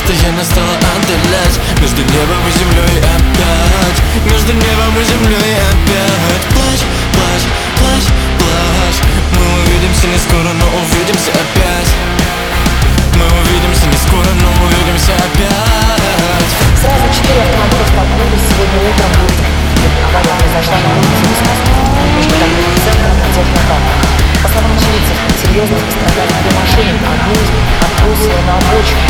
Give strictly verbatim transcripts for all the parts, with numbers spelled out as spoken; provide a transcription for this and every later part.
расстояние стало отдалять между небом и землей опять, между небом и землей опять. Плачь, плачь, плачь, плачь. Мы увидимся не скоро, но увидимся опять. Мы увидимся не скоро, но увидимся опять. Сразу четыре автомобиля столкнулись сегодня утром в Лузе. Авария произошла на улице Висковской, между торговым центром и технопарком. По словам очевидцев, серьезно пострадали две машины, одну из них отбросило на обочину.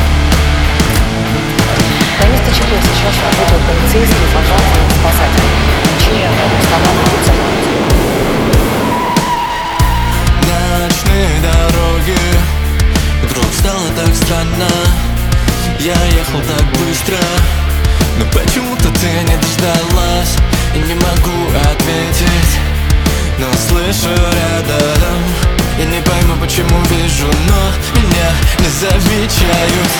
На месте ЧП сейчас работают полицейские, пожарные и спасатели. Причины устанавливаются. Ночные дороги, вдруг стало так странно. Я ехал так быстро, но почему-то ты не дождалась. И не могу ответить, но слышу рядом. Я не пойму, почему вижу, но меня не замечают.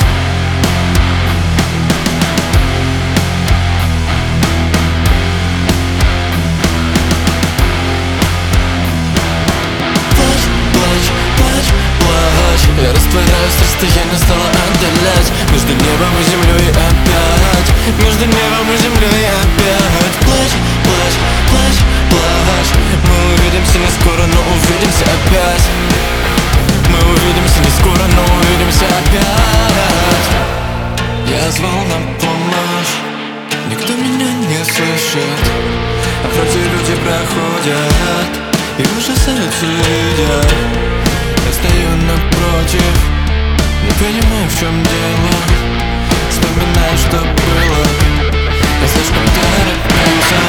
Плачь, плачь, плачь, плачь. Я растворяюсь, расстояние стало отдалять между небом и землей опять, между небом и землей опять. Плачь, плачь, плачь, плачь. Мы увидимся не скоро, но увидимся опять. Мы увидимся не скоро, но увидимся опять. Я звал на помощь, никто меня не слышит. А вроде люди проходят и ужасаются, видя. Я стою напротив, не понимаю, в чем дело. Вспоминаю, что было, я слишком торопился.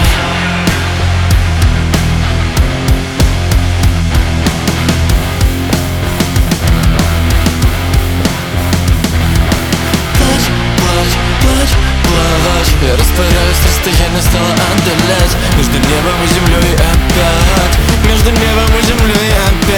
Плачь, плачь, плачь, плачь. Я растворяюсь, расстояние стало отдалять между небом и землей опять, между небом и землей опять.